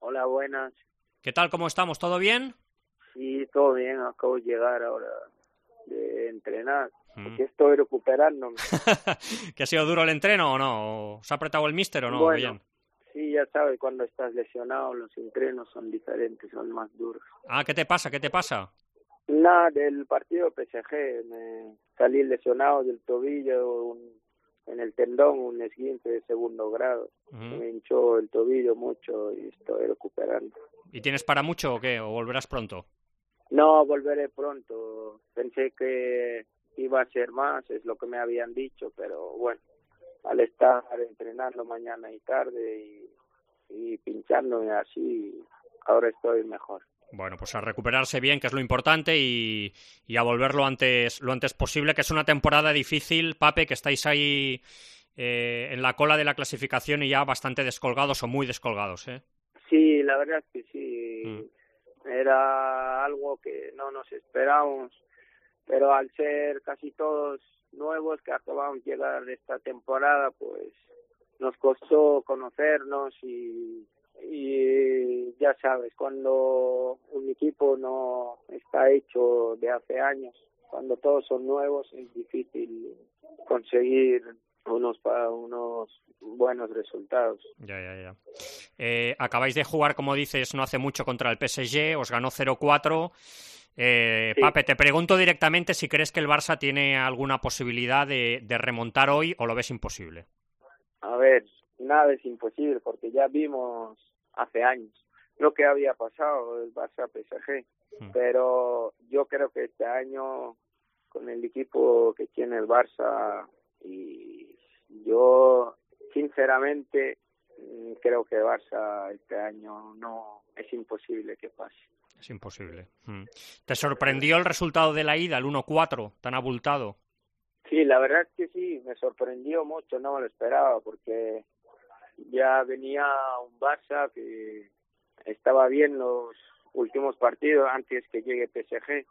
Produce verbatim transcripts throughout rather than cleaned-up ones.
Hola, buenas. ¿Qué tal? ¿Cómo estamos? ¿Todo bien? Sí, todo bien. Acabo de llegar ahora de entrenar, Mm. porque estoy recuperándome. ¿Que ha sido duro el entreno o no? ¿Se ha apretado el míster o no? Bueno, Bien. sí, ya sabes, cuando estás lesionado los entrenos son diferentes, son más duros. Ah, ¿qué te pasa? ¿Qué te pasa? Nada, del partido P S G, me salí lesionado del tobillo, un- en el tendón, un esguince de segundo grado. Ujú. Me hinchó el tobillo mucho y estoy recuperando. ¿Y tienes para mucho o qué? ¿O volverás pronto? No, volveré pronto. Pensé que iba a ser más, es lo que me habían dicho, pero bueno, al estar entrenando mañana y tarde y, y pinchándome así, ahora estoy mejor. Bueno, pues a recuperarse bien, que es lo importante, y, y a volver lo antes, lo antes posible, que es una temporada difícil, Pape, que estáis ahí eh, en la cola de la clasificación y ya bastante descolgados o muy descolgados, ¿eh? Sí, la verdad es que Mm. sí, era algo que no nos esperábamos, pero al ser casi todos nuevos que acabamos de llegar de esta temporada, pues nos costó conocernos y, y ya sabes, cuando un equipo no está hecho de hace años, cuando todos son nuevos es difícil conseguir unos pa- unos buenos resultados. Ya, ya, ya. Eh, acabáis de jugar, como dices, no hace mucho contra el P S G, os ganó cero cuatro. Eh, Sí, Pape, te pregunto directamente si crees que el Barça tiene alguna posibilidad de, de remontar hoy o lo ves imposible. a ver, nada es imposible porque ya vimos hace años lo que había pasado el Barça P S G, Hmm. pero yo creo que este año con el equipo que tiene el Barça y yo sinceramente mm, creo que Barça este año no es imposible que pase. Es imposible. Hmm. ¿Te sorprendió el resultado de la ida, el uno cuatro, tan abultado? Sí, la verdad es que sí, me sorprendió mucho, no me lo esperaba porque ya venía un Barça que estaba bien los últimos partidos antes que llegue P S G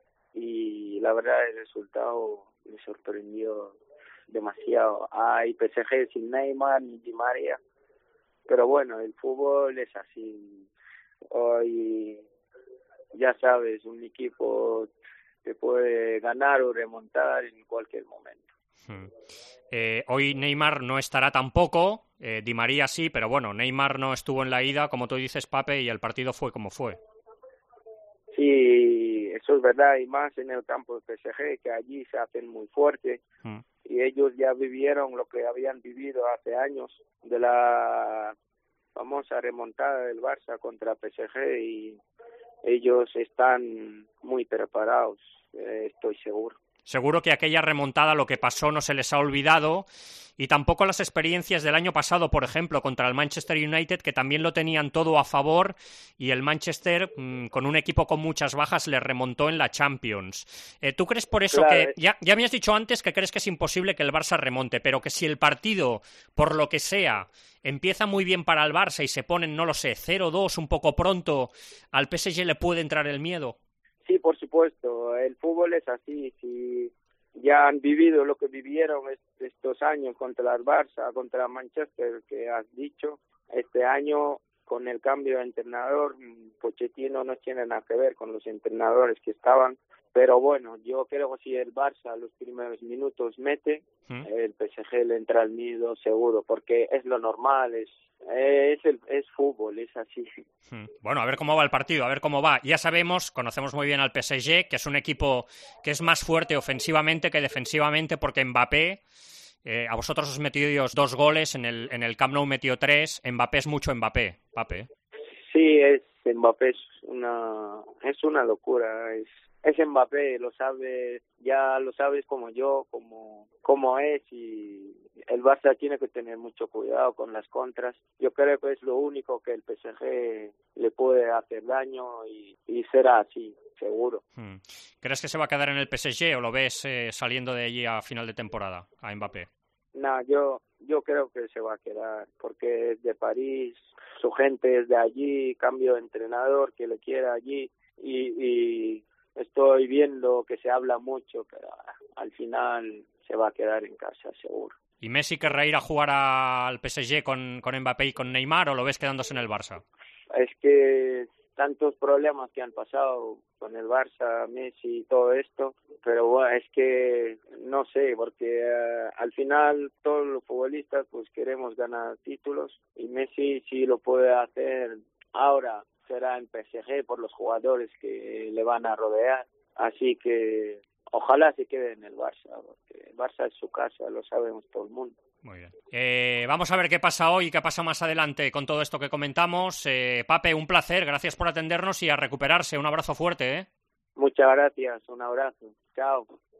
y la verdad el resultado me sorprendió demasiado. Hay P S G sin Neymar ni Di María, pero bueno, el fútbol es así. Hoy ya sabes, un equipo te puede ganar o remontar en cualquier momento. Hmm. Eh, hoy Neymar no estará tampoco, eh, Di María sí, pero bueno, Neymar no estuvo en la ida, como tú dices, Pape, y el partido fue como fue. Sí, eso es verdad, y más en el campo de P S G, que allí se hacen muy fuertes Hmm. y ellos ya vivieron lo que habían vivido hace años de la famosa remontada del Barça contra P S G y ellos están muy preparados, eh, estoy seguro. Seguro que aquella remontada, lo que pasó, no se les ha olvidado, y tampoco las experiencias del año pasado, por ejemplo, contra el Manchester United, que también lo tenían todo a favor, y el Manchester, mmm, con un equipo con muchas bajas, le remontó en la Champions. Eh, ¿Tú crees por eso Claro, que, ya, ya me has dicho antes que crees que es imposible que el Barça remonte, pero que si el partido, por lo que sea, empieza muy bien para el Barça y se ponen, no lo sé, cero dos un poco pronto, al P S G le puede entrar el miedo? sí, por supuesto, el fútbol es así, si ya han vivido lo que vivieron estos años contra el Barça, contra Manchester, que has dicho, este año con el cambio de entrenador, Pochettino no tiene nada que ver con los entrenadores que estaban, pero bueno, yo creo que si el Barça los primeros minutos mete, ¿Mm? el P S G le entra al nido seguro, porque es lo normal, es es el es fútbol, es así. Bueno, a ver cómo va el partido, a ver cómo va. Ya sabemos, conocemos muy bien al P S G, que es un equipo que es más fuerte ofensivamente que defensivamente, porque Mbappé, eh, a vosotros os metió dos goles, en el, en el Camp Nou metió tres, Mbappé es mucho Mbappé, Pape. Sí, es Mbappé, es una es una locura, es es Mbappé, lo sabe, ya lo sabes como yo, como como es y el Barça tiene que tener mucho cuidado con las contras. Yo creo que es lo único que el P S G le puede hacer daño y, y será así, seguro. Hmm. ¿Crees que se va a quedar en el P S G o lo ves eh, saliendo de allí a final de temporada, a Mbappé? No, yo yo creo que se va a quedar porque es de París, su gente es de allí, cambio de entrenador que le quiera allí y, y estoy viendo que se habla mucho, pero al final se va a quedar en casa seguro. ¿Y Messi querrá ir a jugar al P S G con, con Mbappé y con Neymar o lo ves quedándose en el Barça? es que tantos problemas que han pasado con el Barça, Messi y todo esto, pero bueno, es que no sé, porque uh, al final todos los futbolistas pues queremos ganar títulos y Messi sí lo puede hacer ahora, será en P S G por los jugadores que le van a rodear, así que ojalá se quede en el Barça, porque el Barça es su casa, lo sabemos todo el mundo. Muy bien. Eh, vamos a ver qué pasa hoy y qué pasa más adelante con todo esto que comentamos. Eh, Pape, un placer, gracias por atendernos y a recuperarse. Un abrazo fuerte, ¿eh? Muchas gracias, un abrazo. Chao.